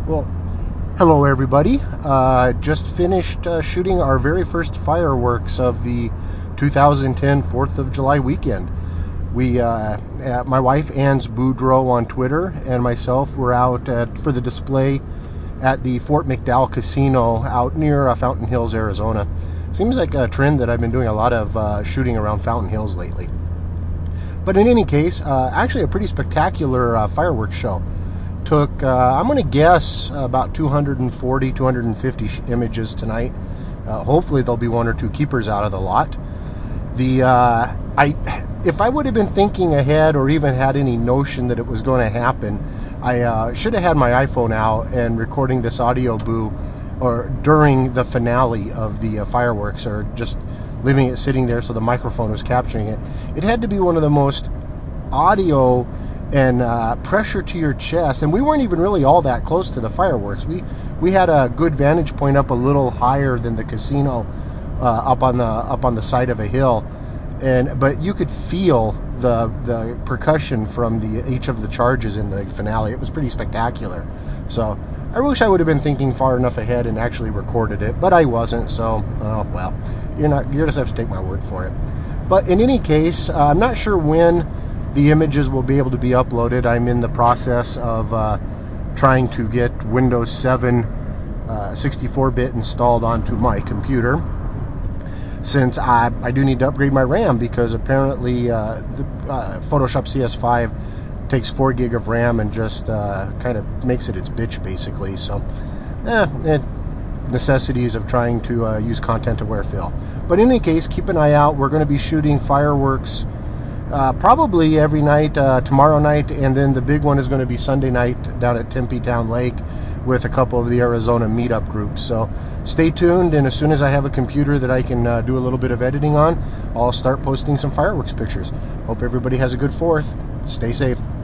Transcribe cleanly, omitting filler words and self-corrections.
Well, hello everybody. Just finished shooting our very first fireworks of the 2010 4th of July weekend. My wife Ann's Boudreau on Twitter and myself were out for the display at the Fort McDowell Casino out near Fountain Hills, Arizona. Seems like a trend that I've been doing a lot of shooting around Fountain Hills lately. But in any case, actually a pretty spectacular fireworks show. Took, I'm going to guess, about 240, 250 images tonight. Hopefully there'll be one or two keepers out of the lot. If I would have been thinking ahead or even had any notion that it was going to happen, I should have had my iPhone out and recording this audio boo or during the finale of the fireworks, or just leaving it sitting there so the microphone was capturing it. It had to be one of the most audio and pressure to your chest, and we weren't even really all that close to the fireworks. We had a good vantage point up a little higher than the casino, up on the side of a hill, but you could feel the percussion from each of the charges in the finale. It was pretty spectacular. So I wish I would have been thinking far enough ahead and actually recorded it, but I wasn't. So well, you just have to take my word for it. But in any case, I'm not sure when the images will be able to be uploaded. I'm in the process of trying to get Windows 7 64-bit installed onto my computer, since I do need to upgrade my RAM, because apparently the Photoshop CS5 takes 4 gig of RAM and just kind of makes it its bitch, basically. So necessities of trying to use content-aware fill. But in any case, keep an eye out. We're going to be shooting fireworks probably every night, tomorrow night, and then the big one is going to be Sunday night down at Tempe Town Lake with a couple of the Arizona meetup groups. So stay tuned, and as soon as I have a computer that I can do a little bit of editing on, I'll start posting some fireworks pictures. Hope everybody has a good 4th. Stay safe.